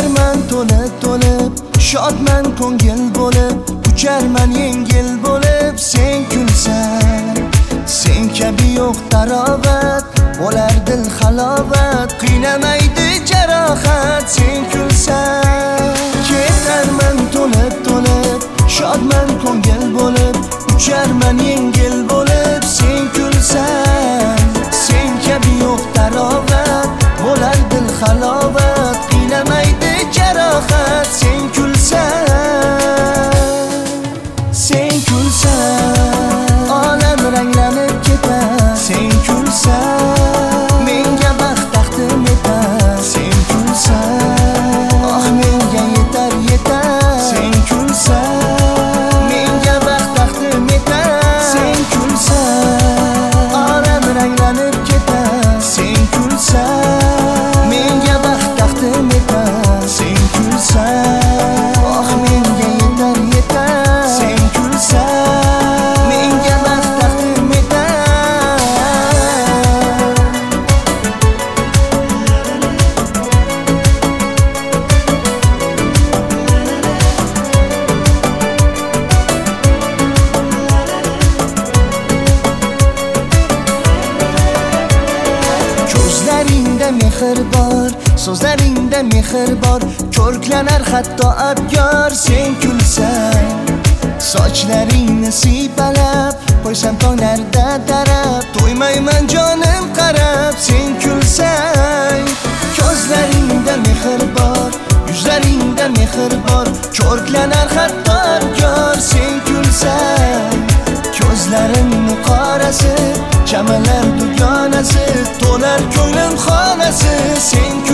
Ucharman to'lib shodman ko'ngil bo'lib, ucharman yengil bo'lib sen kulsan. Sen kabi yo'q tarovat, bo'lar dil halovat, qiynamaydi jarohat sen kulsan. Ketarman to'lib shodman ko'ngil bo'lib, ucharman yengil bo'lib sen kulsan. Sen kabi yo'q tarovat, bo'lar dil halovat, qiynamaydi jarohat sen kulsan. Sen kulsan, olam ranglanib ketar sen kulsan. Menga baxt taqdim etar sen kulsan. Oh menga yetar sen kulsan. Menga baxt taqdim etar sen kulsan. Olam ranglanib ketar sen kulsan. Menga baxt taqdim etar sen kulsan. Oh menga yetar sen kulsan. Menga baxt taqdim etar. Ko'zlaringda mehr bor, so'zlaringda mehr bor, ko'rklanar hatto abgor sen kulsan. Sochlaringni siypalab qo'ysam tonglarda tarab, to'ymayman jonim qarab sen kulsan. Ko'zlaringda mehr bor, yuzlaringda mehr bor, ko'rklanar hatto abgor sen kulsan. Ko'zlarimni qorasi, chamalar dugonasi, to'lar ko'nglim xonasi sen